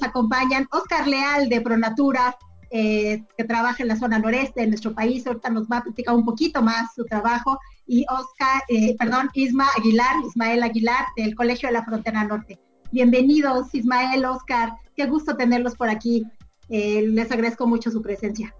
acompañan Oscar Leal de Pronatura, que trabaja en la zona noreste de nuestro país. Ahorita nos va a platicar un poquito más su trabajo. Y Ismael Aguilar, del Colegio de la Frontera Norte. Bienvenidos, Ismael, Oscar. Qué gusto tenerlos por aquí. Les agradezco mucho su presencia.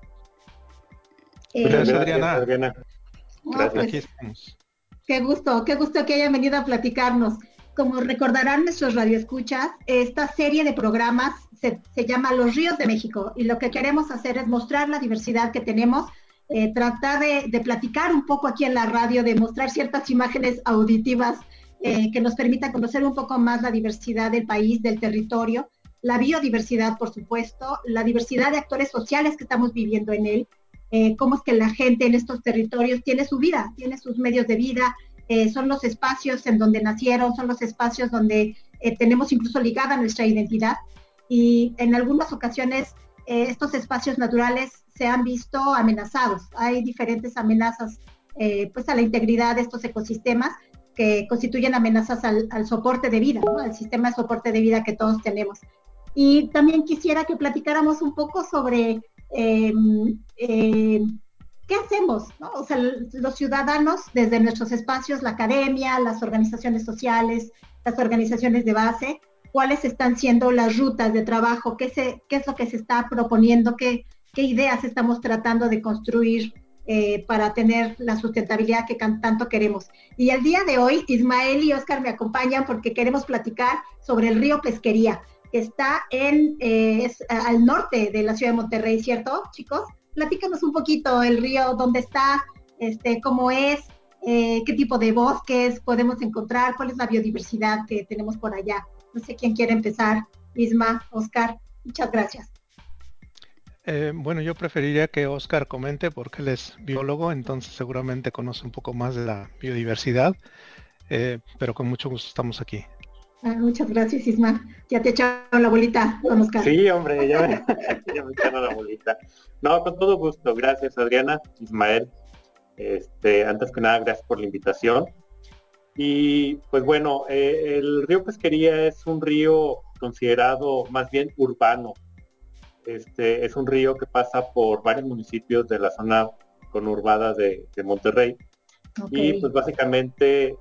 Gracias, Gracias, Adriana. Adriana. No, pues, Aquí estamos. qué gusto que hayan venido a platicarnos. Como recordarán nuestros radioescuchas, esta serie de programas se llama Los Ríos de México, y lo que queremos hacer es mostrar la diversidad que tenemos, tratar de platicar un poco aquí en la radio, de mostrar ciertas imágenes auditivas que nos permitan conocer un poco más la diversidad del país, del territorio, la biodiversidad, por supuesto, la diversidad de actores sociales que estamos viviendo en él, cómo es que la gente en estos territorios tiene su vida, tiene sus medios de vida, son los espacios en donde nacieron, son los espacios donde tenemos incluso ligada nuestra identidad, y en algunas ocasiones estos espacios naturales se han visto amenazados. Hay diferentes amenazas pues a la integridad de estos ecosistemas que constituyen amenazas al soporte de vida, ¿no? Al sistema de soporte de vida que todos tenemos. Y también quisiera que platicáramos un poco sobre eh, eh, ¿qué hacemos? ¿No? O sea, los ciudadanos desde nuestros espacios, la academia, las organizaciones sociales, las organizaciones de base, cuáles están siendo las rutas de trabajo, qué es lo que se está proponiendo, qué ideas estamos tratando de construir para tener la sustentabilidad que tanto queremos. Y el día de hoy, Ismael y Oscar me acompañan porque queremos platicar sobre el río Pesquería, que está al norte de la ciudad de Monterrey, ¿cierto, chicos? Platícanos un poquito el río, dónde está, cómo es, qué tipo de bosques podemos encontrar, cuál es la biodiversidad que tenemos por allá. No sé quién quiere empezar, Isma, Oscar, muchas gracias. Bueno, yo preferiría que Oscar comente porque él es biólogo, entonces seguramente conoce un poco más de la biodiversidad, pero con mucho gusto estamos aquí. Muchas gracias, Isma. Ya te echaron la bolita con Oscar. Sí, hombre, ya me echaron la bolita. No, con todo gusto. Gracias, Adriana, Ismael. Antes que nada, gracias por la invitación. Y pues bueno, el río Pesquería es un río considerado más bien urbano. Es un río que pasa por varios municipios de la zona conurbada de Monterrey. Y Okay. pues básicamente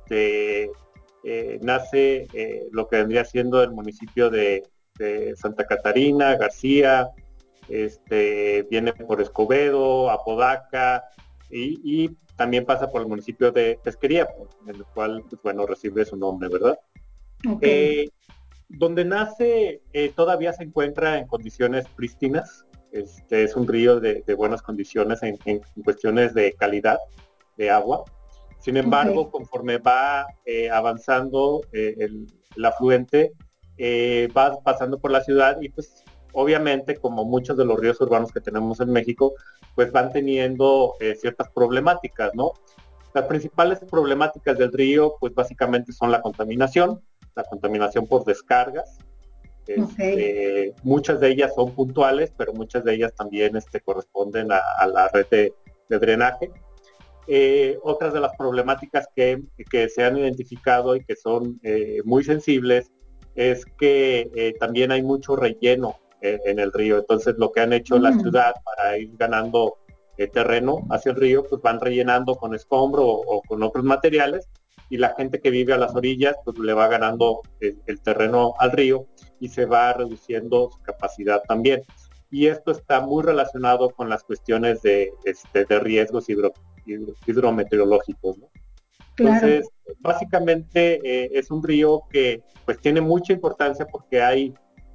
nace lo que vendría siendo el municipio de Santa Catarina, García, viene por Escobedo, Apodaca, y también pasa por el municipio de Pesquería, en el cual, pues bueno, recibe su nombre, ¿verdad? Okay. Eh, Donde nace todavía se encuentra en condiciones prístinas. Es un río de buenas condiciones en cuestiones de calidad de agua. Sin Okay. embargo, conforme va avanzando el afluente, va pasando por la ciudad y pues obviamente como muchos de los ríos urbanos que tenemos en México, pues van teniendo ciertas problemáticas, ¿no? Las principales problemáticas del río, pues básicamente son la contaminación por descargas. Okay. Muchas de ellas son puntuales, pero muchas de ellas también corresponden a la red de drenaje. Otras de las problemáticas que se han identificado y que son muy sensibles es que también hay mucho relleno en el río. Entonces, lo que han hecho la ciudad para ir ganando terreno hacia el río, pues van rellenando con escombro o con otros materiales, y la gente que vive a las orillas, pues le va ganando el terreno al río y se va reduciendo su capacidad también. Y esto está muy relacionado con las cuestiones de riesgos hidrometeorológicos, ¿no? Claro. Entonces, básicamente es un río que pues tiene mucha importancia porque hay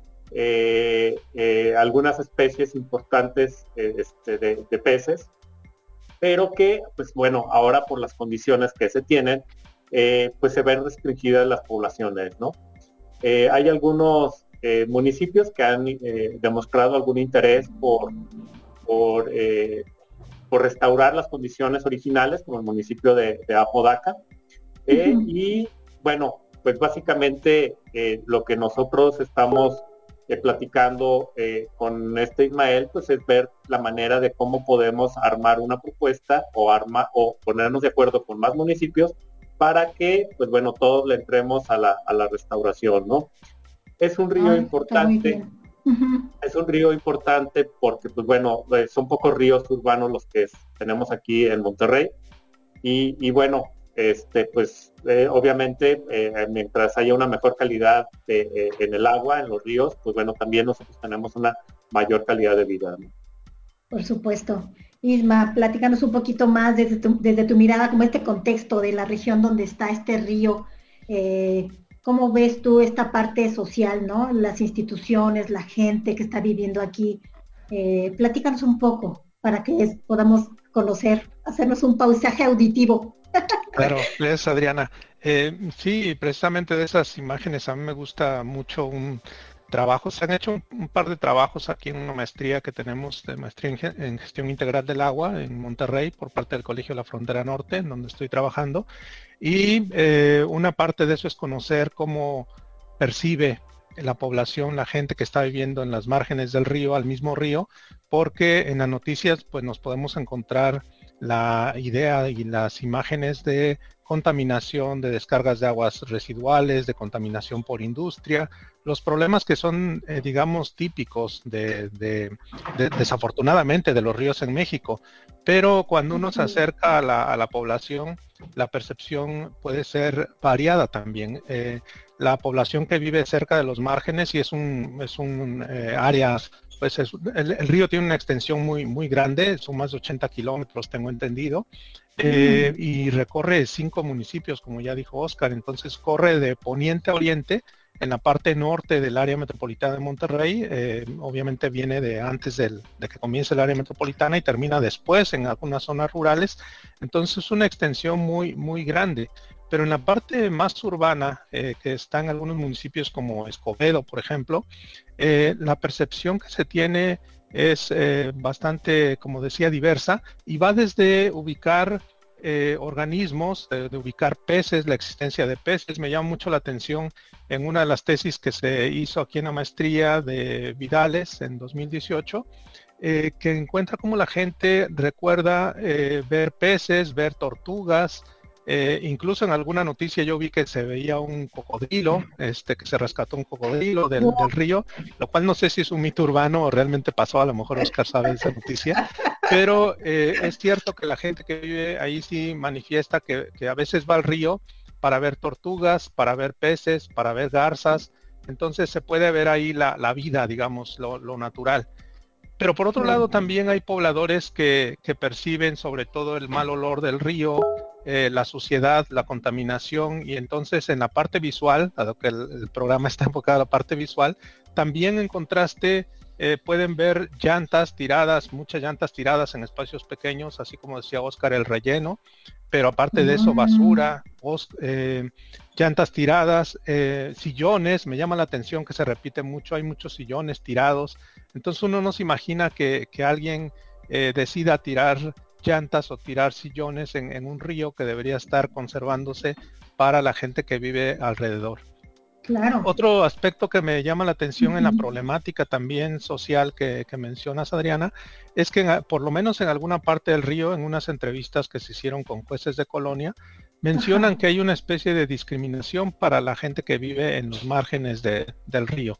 algunas especies importantes de peces, pero que, pues bueno, ahora por las condiciones que se tienen, pues se ven restringidas las poblaciones, ¿no? Hay algunos municipios que han demostrado algún interés por, eh, por restaurar las condiciones originales, como el municipio de Apodaca. Y bueno, pues básicamente lo que nosotros estamos platicando con Ismael, pues es ver la manera de cómo podemos armar una propuesta o ponernos de acuerdo con más municipios para que, pues bueno, todos le entremos a la restauración, ¿no? Es un río Ay, está muy importante, bien. Ujú. es un río importante porque, pues bueno, son pocos ríos urbanos los que tenemos aquí en Monterrey. Y bueno, pues obviamente mientras haya una mejor calidad en el agua, en los ríos, pues bueno, también nosotros tenemos una mayor calidad de vida, ¿no? Por supuesto. Isma, platícanos un poquito más desde tu mirada, como este contexto de la región donde está este río. eh, ¿Cómo ves tú esta parte social, ¿no? Las instituciones, la gente que está viviendo aquí. Platícanos un poco para que podamos conocer, hacernos un paisaje auditivo. Claro, es Adriana. Sí, precisamente de esas imágenes a mí me gusta mucho un trabajo. Se han hecho un par de trabajos aquí en una maestría que tenemos de maestría en gestión integral del agua en Monterrey por parte del Colegio de la Frontera Norte, en donde estoy trabajando. Y una parte de eso es conocer cómo percibe la población, la gente que está viviendo en las márgenes del río, al mismo río, porque en las noticias pues nos podemos encontrar la idea y las imágenes de contaminación, de descargas de aguas residuales, de contaminación por industria, los problemas que son, digamos, típicos desafortunadamente, de los ríos en México. Pero cuando uno se acerca a la población, la percepción puede ser variada también. La población que vive cerca de los márgenes y es un área, pues el río tiene una extensión muy grande, son más de 80 kilómetros, tengo entendido, y recorre 5 municipios, como ya dijo Oscar. Entonces corre de poniente a oriente en la parte norte del área metropolitana de Monterrey. Obviamente viene de antes de que comience el área metropolitana y termina después en algunas zonas rurales. Entonces es una extensión muy grande. Pero en la parte más urbana, que está en algunos municipios como Escobedo, por ejemplo, la percepción que se tiene es bastante, como decía, diversa, y va desde ubicar organismos, de ubicar peces, la existencia de peces. Me llama mucho la atención en una de las tesis que se hizo aquí en la maestría de Vidales en 2018, que encuentra cómo la gente recuerda ver peces, ver tortugas. Incluso en alguna noticia yo vi que se veía un cocodrilo, que se rescató un cocodrilo del río, lo cual no sé si es un mito urbano o realmente pasó. A lo mejor Oscar sabe de esa noticia, pero es cierto que la gente que vive ahí sí manifiesta que a veces va al río para ver tortugas, para ver peces, para ver garzas. Entonces se puede ver ahí la vida, digamos, lo natural. Pero por otro lado Claro. también hay pobladores que perciben sobre todo el mal olor del río, la suciedad, la contaminación, y entonces en la parte visual, dado que el programa está enfocado a la parte visual, también en contraste pueden ver llantas tiradas, muchas llantas tiradas en espacios pequeños, así como decía Oscar, el relleno, pero aparte de eso, Mm, basura, llantas tiradas, sillones. Me llama la atención que se repite mucho, hay muchos sillones tirados. Entonces uno no se imagina que alguien decida tirar llantas o tirar sillones en un río que debería estar conservándose para la gente que vive alrededor. claro. Otro aspecto que me llama la atención en la Ujú. problemática también social que mencionas, Adriana, es que por lo menos en alguna parte del río, en unas entrevistas que se hicieron con jueces de colonia, mencionan Ajá. que hay una especie de discriminación para la gente que vive en los márgenes del río.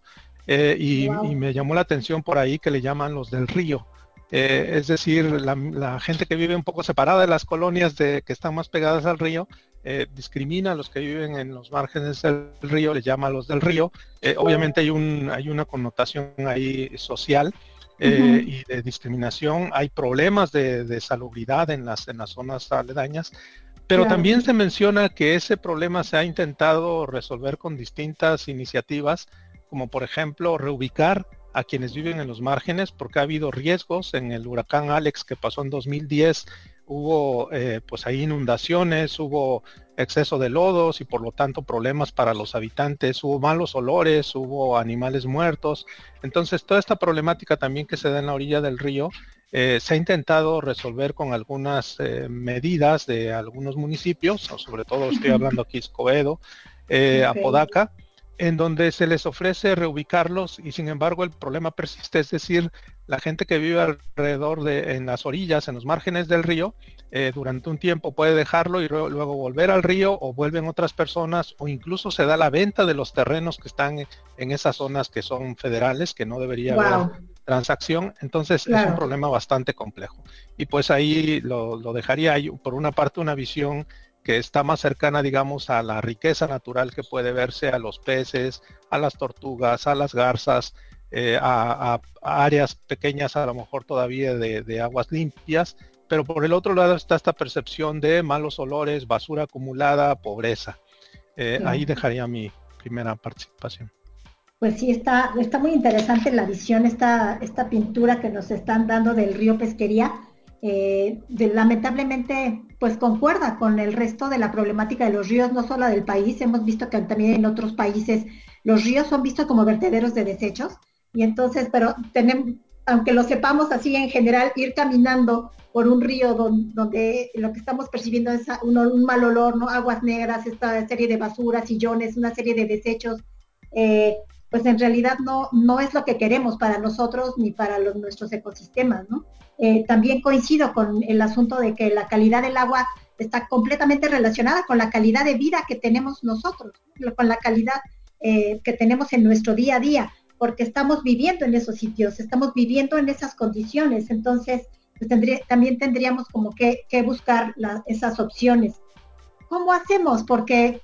Y Wow. me llamó la atención por ahí que le llaman los del río. Es decir, la gente que vive un poco separada de las colonias que están más pegadas al río, discrimina a los que viven en los márgenes del río, les llama a los del río. Obviamente hay una connotación ahí social Ujú. y de discriminación. Hay problemas de salubridad en las zonas aledañas, pero Claro. también se menciona que ese problema se ha intentado resolver con distintas iniciativas, como por ejemplo reubicar a quienes viven en los márgenes, porque ha habido riesgos. En el huracán Alex que pasó en 2010, hubo pues ahí inundaciones, hubo exceso de lodos y por lo tanto problemas para los habitantes, hubo malos olores, hubo animales muertos. Entonces toda esta problemática también que se da en la orilla del río se ha intentado resolver con algunas medidas de algunos municipios, o sobre todo estoy Ujú. hablando aquí Escobedo, Ok. Apodaca, en donde se les ofrece reubicarlos y sin embargo el problema persiste, es decir, la gente que vive alrededor en las orillas, en los márgenes del río, durante un tiempo puede dejarlo y luego volver al río, o vuelven otras personas, o incluso se da la venta de los terrenos que están en esas zonas que son federales, que no debería haber Wow, transacción. Entonces es un claro. problema bastante complejo. Y pues ahí lo dejaría. Hay por una parte una visión que está más cercana, digamos, a la riqueza natural que puede verse, a los peces, a las tortugas, a las garzas, a áreas pequeñas a lo mejor todavía de aguas limpias, pero por el otro lado está esta percepción de malos olores, basura acumulada, pobreza. Ahí Sí. dejaría mi primera participación. Pues sí, está muy interesante la visión, esta pintura que nos están dando del río Pesquería. Lamentablemente, pues concuerda con el resto de la problemática de los ríos, no solo del país. Hemos visto que también en otros países los ríos son vistos como vertederos de desechos. Y entonces, pero tenemos, aunque lo sepamos así en general, ir caminando por un río donde lo que estamos percibiendo es un mal olor, ¿no? Aguas negras, esta serie de basuras, sillones, una serie de desechos. Eh, pues en realidad no es lo que queremos para nosotros ni para nuestros ecosistemas, ¿no? También coincido con el asunto de que la calidad del agua está completamente relacionada con la calidad de vida que tenemos nosotros, ¿no? Con la calidad que tenemos en nuestro día a día, porque estamos viviendo en esos sitios, estamos viviendo en esas condiciones, entonces pues también tendríamos como que buscar esas opciones. ¿Cómo hacemos? Porque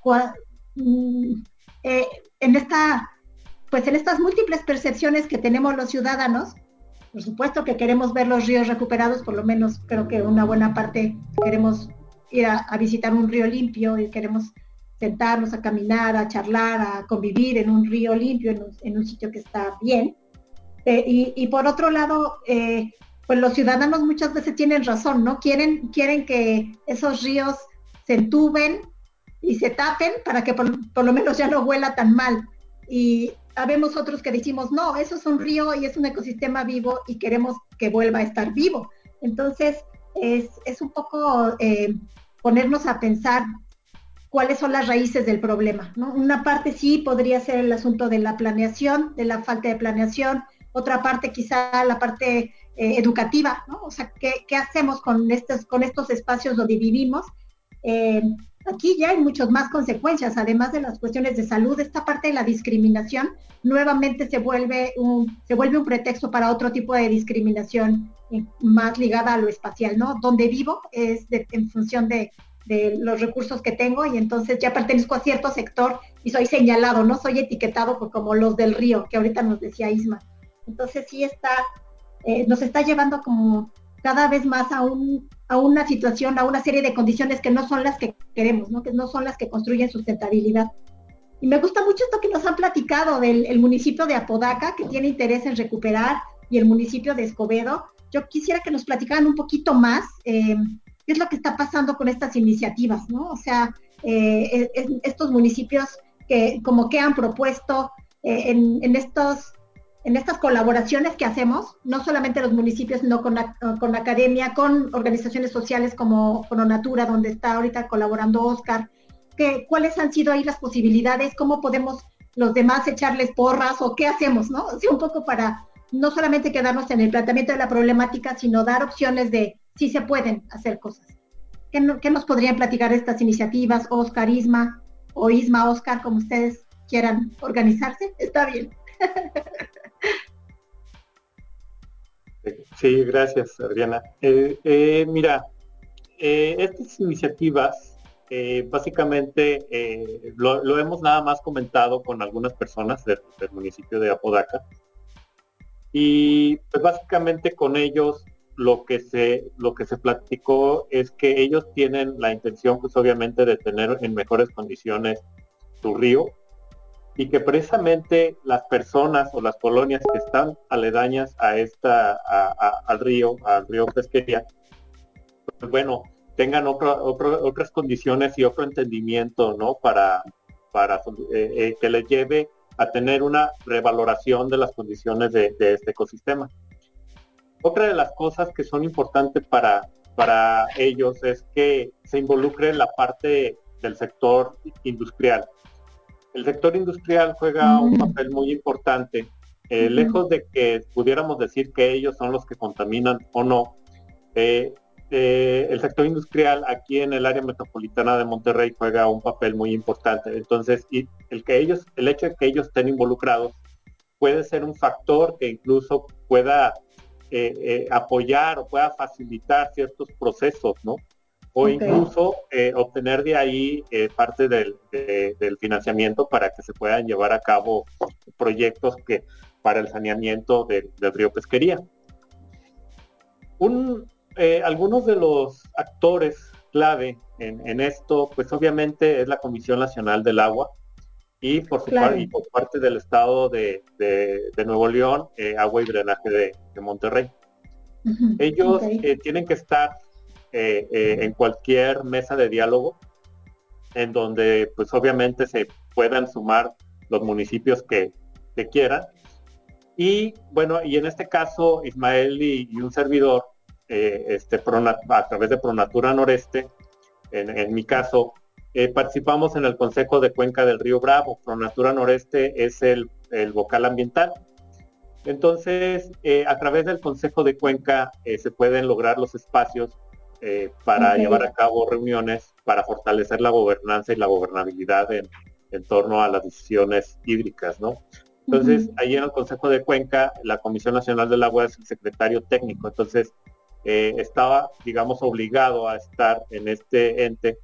mm, eh, en esta pues en estas múltiples percepciones que tenemos los ciudadanos, por supuesto que queremos ver los ríos recuperados, por lo menos creo que una buena parte queremos ir a visitar un río limpio y queremos sentarnos a caminar, a charlar, a convivir en un río limpio, en un sitio que está bien. Y por otro lado, pues los ciudadanos muchas veces tienen razón, ¿no? Quieren que esos ríos se entuben y se tapen para que por lo menos ya no huela tan mal. Y habemos otros que decimos, no, eso es un río y es un ecosistema vivo y queremos que vuelva a estar vivo. Entonces, es un poco ponernos a pensar cuáles son las raíces del problema, ¿no? Una parte sí podría ser el asunto de la planeación, de la falta de planeación, otra parte quizá la parte educativa, ¿no? O sea, ¿qué hacemos con estos espacios donde vivimos? Eh, Aquí ya hay muchas más consecuencias, además de las cuestiones de salud, esta parte de la discriminación nuevamente se vuelve un pretexto para otro tipo de discriminación más ligada a lo espacial, ¿no? Donde vivo es en función de los recursos que tengo y entonces ya pertenezco a cierto sector y soy señalado, no soy etiquetado como los del río, que ahorita nos decía Isma. Entonces sí nos está llevando como cada vez más a una situación, a una serie de condiciones que no son las que queremos, ¿no? Que no son las que construyen sustentabilidad. Y me gusta mucho esto que nos han platicado del municipio de Apodaca, que tiene interés en recuperar, y el municipio de Escobedo. Yo quisiera que nos platicaran un poquito más qué es lo que está pasando con estas iniciativas, ¿no? O sea, estos municipios que como que han propuesto en estas colaboraciones que hacemos, no solamente los municipios, sino con la academia, con organizaciones sociales como Natura, donde está ahorita colaborando Oscar, cuáles han sido ahí las posibilidades, cómo podemos los demás echarles porras o qué hacemos, ¿no? O sea, un poco para no solamente quedarnos en el planteamiento de la problemática, sino dar opciones de si se pueden hacer cosas. ¿Qué nos podrían platicar estas iniciativas, Oscar, Isma, o Isma, Oscar, como ustedes quieran organizarse? Está bien. Sí, gracias, Adriana. Mira, estas iniciativas básicamente lo hemos nada más comentado con algunas personas del municipio de Apodaca y pues básicamente con ellos lo que se platicó es que ellos tienen la intención pues obviamente de tener en mejores condiciones su río y que precisamente las personas o las colonias que están aledañas al río Pesquería, pues bueno, tengan otras condiciones y otro entendimiento, ¿no? Para que les lleve a tener una revaloración de las condiciones de este ecosistema. Otra de las cosas que son importantes para ellos es que se involucre la parte del sector industrial. El sector industrial juega un papel muy importante. Lejos de que pudiéramos decir que ellos son los que contaminan o no, el sector industrial aquí en el área metropolitana de Monterrey juega un papel muy importante. Entonces, y el hecho de que ellos estén involucrados puede ser un factor que incluso pueda apoyar o pueda facilitar ciertos procesos, ¿no? O incluso obtener de ahí parte del financiamiento para que se puedan llevar a cabo proyectos para el saneamiento del río Pesquería. Algunos de los actores clave en esto, pues obviamente es la Comisión Nacional del Agua y por parte del Estado de Nuevo León, Agua y Drenaje de Monterrey. Ellos tienen que estar en cualquier mesa de diálogo en donde pues obviamente se puedan sumar los municipios que quieran. Y bueno, y en este caso Ismael y un servidor, a través de Pronatura Noreste, en mi caso, participamos en el Consejo de Cuenca del Río Bravo. Pronatura Noreste es el vocal ambiental. Entonces, a través del Consejo de Cuenca se pueden lograr los espacios para llevar a cabo reuniones para fortalecer la gobernanza y la gobernabilidad en torno a las decisiones hídricas, ¿no? Entonces, ahí en el Consejo de Cuenca, la Comisión Nacional del Agua es el secretario técnico, entonces estaba, digamos, obligado a estar en este ente,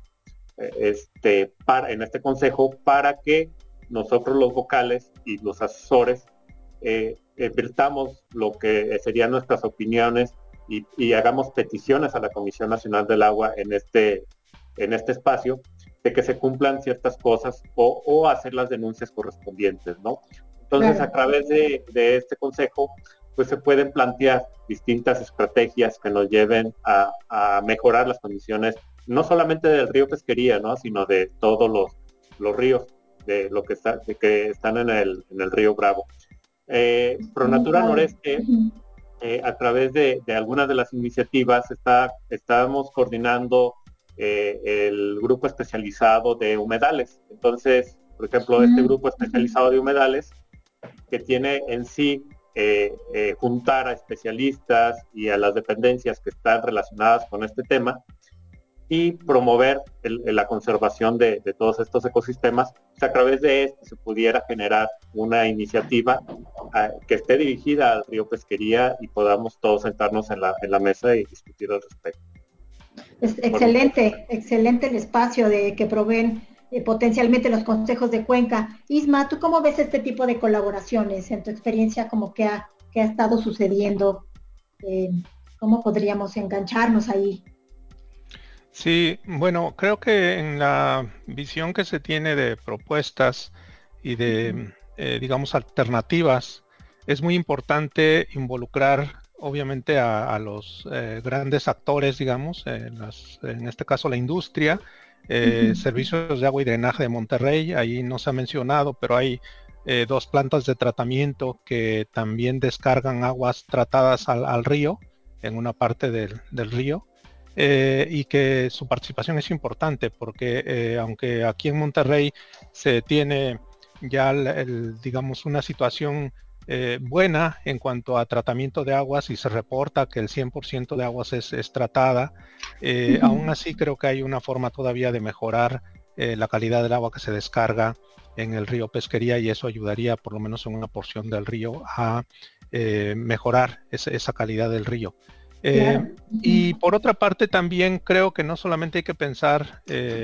en este consejo, para que nosotros los vocales y los asesores vertamos lo que serían nuestras opiniones y hagamos peticiones a la Comisión Nacional del Agua en este espacio de que se cumplan ciertas cosas o hacer las denuncias correspondientes, ¿no? Entonces, a través de este consejo, pues se pueden plantear distintas estrategias que nos lleven a mejorar las condiciones, no solamente del río Pesquería, ¿no? Sino de todos los ríos de que están en el río Bravo. Pronatura Noreste, a través de algunas de las iniciativas, estamos coordinando el grupo especializado de humedales. Entonces, por ejemplo, este grupo especializado de humedales, que tiene en sí juntar a especialistas y a las dependencias que están relacionadas con este tema y promover la conservación de todos estos ecosistemas. O sea, a través de esto se pudiera generar una iniciativa que esté dirigida al río Pesquería y podamos todos sentarnos en la mesa y discutir al respecto. Es excelente, excelente el espacio que proveen potencialmente los consejos de Cuenca. Isma, ¿tú cómo ves este tipo de colaboraciones en tu experiencia, como que ha estado sucediendo? ¿Cómo podríamos engancharnos ahí? Sí, bueno, creo que en la visión que se tiene de propuestas y de, digamos, alternativas, es muy importante involucrar, obviamente, a los grandes actores, digamos, en este caso la industria, servicios de agua y drenaje de Monterrey, ahí no se ha mencionado, pero hay dos plantas de tratamiento que también descargan aguas tratadas al río, en una parte del río. Y que su participación es importante porque aunque aquí en Monterrey se tiene ya digamos una situación buena en cuanto a tratamiento de aguas y se reporta que el 100% de aguas es tratada, aún así creo que hay una forma todavía de mejorar la calidad del agua que se descarga en el río Pesquería y eso ayudaría por lo menos en una porción del río a mejorar esa calidad del río. Claro. Y por otra parte también creo que no solamente hay que pensar,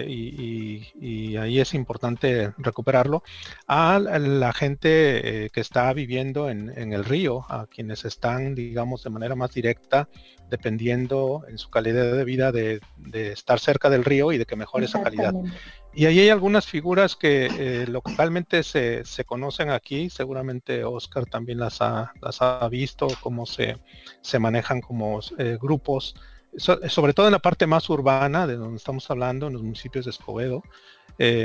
y ahí es importante recuperarlo, a la gente que está viviendo en el río, a quienes están, digamos, de manera más directa, dependiendo en su calidad de vida de estar cerca del río y de que mejore esa calidad. Y ahí hay algunas figuras que localmente se conocen aquí, seguramente Oscar también las ha visto, cómo se manejan como grupos, sobre todo en la parte más urbana, de donde estamos hablando, en los municipios de Escobedo,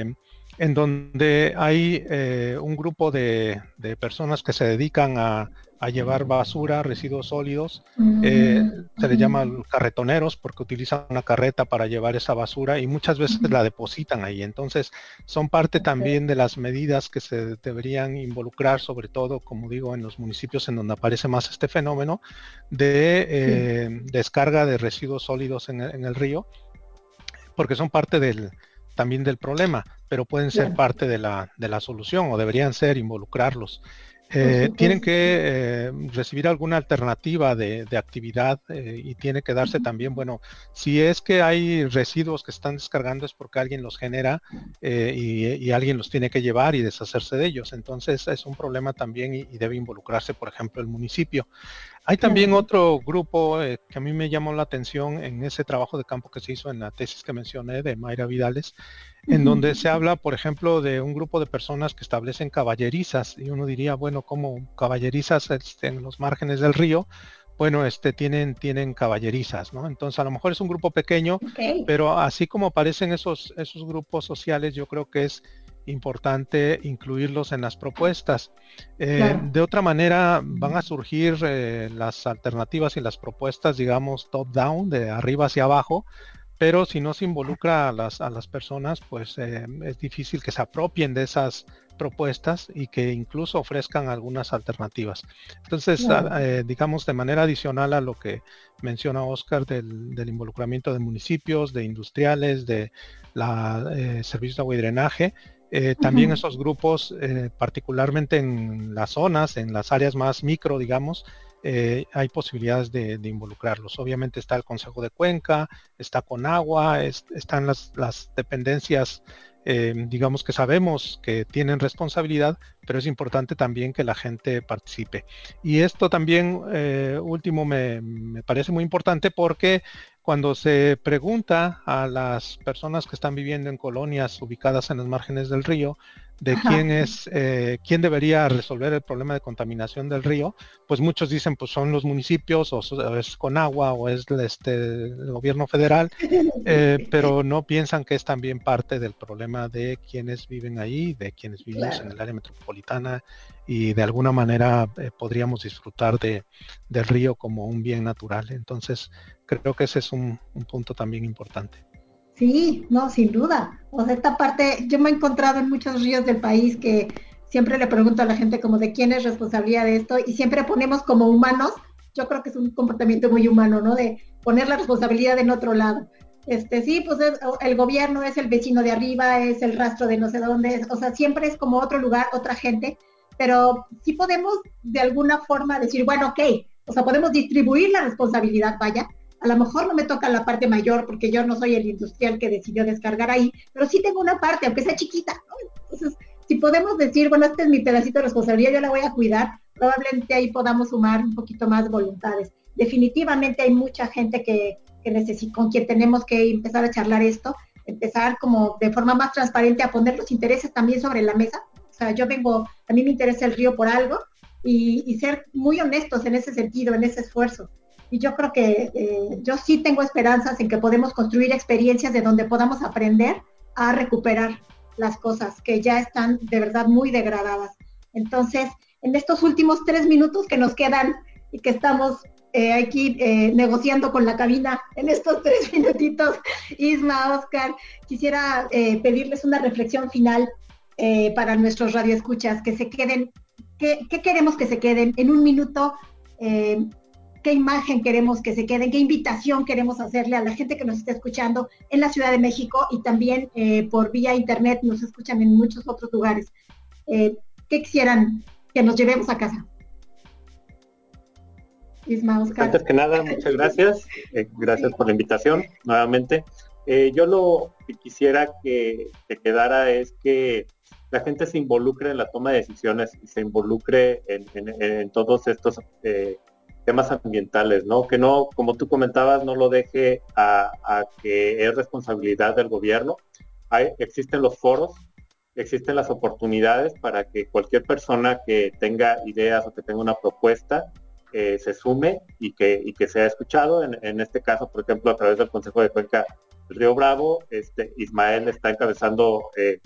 en donde hay un grupo de personas que se dedican a a llevar basura, residuos sólidos. Se les llama Ujú. carretoneros porque utilizan una carreta para llevar esa basura y muchas veces Ujú. la depositan ahí. Entonces son parte Ok, también de las medidas que se deberían involucrar, sobre todo, como digo, en los municipios en donde aparece más este fenómeno de sí, descarga de residuos sólidos en el río, porque son parte también del problema, pero pueden ser claro, parte de la solución o deberían ser involucrarlos. por Tienen supuesto. que recibir alguna alternativa de actividad y tiene que darse Ujú. también, bueno, si es que hay residuos que están descargando es porque alguien los genera y alguien los tiene que llevar y deshacerse de ellos. Entonces es un problema también y debe involucrarse, por ejemplo, el municipio. Hay también Claro. otro grupo que a mí me llamó la atención en ese trabajo de campo que se hizo en la tesis que mencioné de Mayra Vidales, en Ujú. donde se habla, por ejemplo, de un grupo de personas que establecen caballerizas y uno diría, bueno, como caballerizas en los márgenes del río, bueno, tienen caballerizas, ¿no? Entonces, a lo mejor es un grupo pequeño, Ok, pero así como aparecen esos grupos sociales, yo creo que es importante incluirlos en las propuestas. claro, De otra manera, van a surgir las alternativas y las propuestas, digamos, top-down, de arriba hacia abajo, pero si no se involucra a las personas, pues es difícil que se apropien de esas propuestas y que incluso ofrezcan algunas alternativas. Entonces, claro. digamos, de manera adicional a lo que menciona Oscar del involucramiento de municipios, de industriales, de la servicios de agua y drenaje, también Ujú. esos grupos, particularmente en las zonas, en las áreas más micro, digamos, hay posibilidades de involucrarlos. Obviamente está el Consejo de Cuenca, está con agua, están las dependencias, digamos que sabemos que tienen responsabilidad, pero es importante también que la gente participe. Y esto también, último, me parece muy importante porque cuando se pregunta a las personas que están viviendo en colonias ubicadas en los márgenes del río de Ajá, quién debería resolver el problema de contaminación del río, pues muchos dicen pues son los municipios o es Conagua o es el gobierno federal, pero no piensan que es también parte del problema de quienes viven ahí, de quienes vivimos en claro. el área metropolitana y de alguna manera podríamos disfrutar del río como un bien natural. Entonces, creo que ese es un punto también importante. Sí, no, sin duda. O sea, esta parte, yo me he encontrado en muchos ríos del país que siempre le pregunto a la gente como de quién es responsabilidad de esto y siempre ponemos como humanos, yo creo que es un comportamiento muy humano, ¿no? De poner la responsabilidad en otro lado. Sí, pues el gobierno es el vecino de arriba, es el rastro de no sé dónde, o sea, siempre es como otro lugar, otra gente, pero sí podemos de alguna forma decir, bueno, ok, o sea, podemos distribuir la responsabilidad, vaya, a lo mejor no me toca la parte mayor porque yo no soy el industrial que decidió descargar ahí, pero sí tengo una parte, aunque sea chiquita, ¿no? Entonces, si podemos decir, bueno, este es mi pedacito de responsabilidad, yo la voy a cuidar, probablemente ahí podamos sumar un poquito más voluntades. Definitivamente hay mucha gente con quien tenemos que empezar a charlar esto, empezar como de forma más transparente a poner los intereses también sobre la mesa. O sea, a mí me interesa el río por algo y ser muy honestos en ese sentido, en ese esfuerzo. Y yo creo que yo sí tengo esperanzas en que podemos construir experiencias de donde podamos aprender a recuperar las cosas que ya están de verdad muy degradadas. Entonces, en estos últimos 3 minutos que nos quedan y que estamos aquí negociando con la cabina, en estos 3 minutitos, Isma, Oscar, quisiera pedirles una reflexión final para nuestros radioescuchas, que se queden, ¿qué queremos que se queden en un minuto? Eh, ¿Qué imagen queremos que se quede? ¿Qué invitación queremos hacerle a la gente que nos está escuchando en la Ciudad de México y también por vía internet nos escuchan en muchos otros lugares? Eh, ¿Qué quisieran que nos llevemos a casa? Isma, Oscar. Antes que nada, muchas gracias. Gracias Sí, por la invitación nuevamente. Yo lo que quisiera que quedara es que la gente se involucre en la toma de decisiones y se involucre en todos estos temas ambientales, ¿no? Que no, como tú comentabas, no lo deje a que es responsabilidad del gobierno. Existen los foros, existen las oportunidades para que cualquier persona que tenga ideas o que tenga una propuesta se sume y que sea escuchado. En este caso, por ejemplo, a través del Consejo de Cuenca del Río Bravo, Ismael está encabezando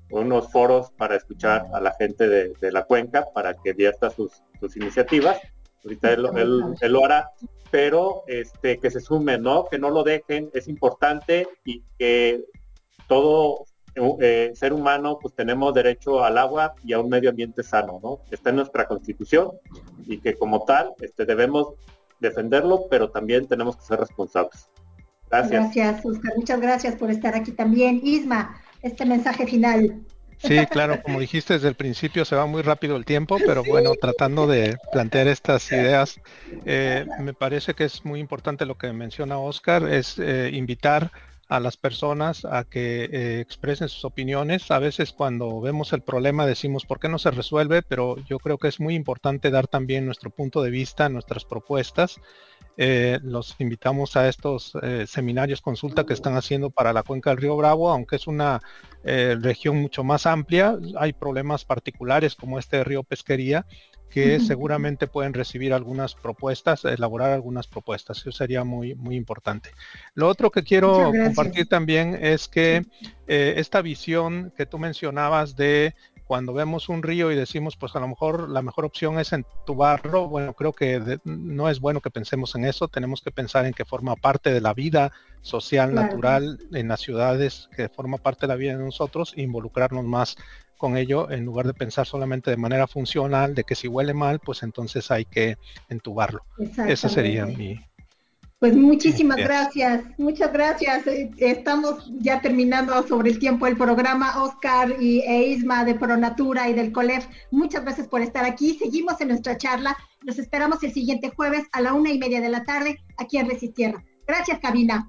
unos foros para escuchar a la gente de la cuenca para que vierta sus iniciativas. Ahorita él lo hará, pero que se sumen, ¿no? Que no lo dejen, es importante, y que todo ser humano pues tenemos derecho al agua y a un medio ambiente sano, ¿no? Está en nuestra Constitución, y que como tal debemos defenderlo, pero también tenemos que ser responsables. Gracias. Gracias, Oscar. Muchas gracias por estar aquí también. Isma, este mensaje final. Sí, claro, como dijiste desde el principio, se va muy rápido el tiempo, pero bueno, tratando de plantear estas ideas, me parece que es muy importante lo que menciona Oscar, es invitar a las personas a que expresen sus opiniones. A veces cuando vemos el problema decimos, ¿por qué no se resuelve? Pero yo creo que es muy importante dar también nuestro punto de vista, nuestras propuestas. Los invitamos a estos seminarios consulta que están haciendo para la cuenca del Río Bravo, aunque es una región mucho más amplia, hay problemas particulares como este río Pesquería, que seguramente pueden recibir algunas propuestas, elaborar algunas propuestas. Eso sería muy, muy importante. Lo otro que quiero compartir también es que esta visión que tú mencionabas de cuando vemos un río y decimos, pues a lo mejor la mejor opción es entubarlo, bueno, creo que no es bueno que pensemos en eso, tenemos que pensar en que forma parte de la vida social, natural en las ciudades, que forma parte de la vida de nosotros, e involucrarnos más con ello en lugar de pensar solamente de manera funcional, de que si huele mal, pues entonces hay que entubarlo. Esa sería mi... Pues muchísimas gracias, muchas gracias. Estamos ya terminando sobre el tiempo del programa. Oscar e Isma de Pronatura y del COLEF, muchas gracias por estar aquí. Seguimos en nuestra charla. Los esperamos el siguiente jueves a la 1:30 de la tarde aquí en Resistierra. Gracias, cabina.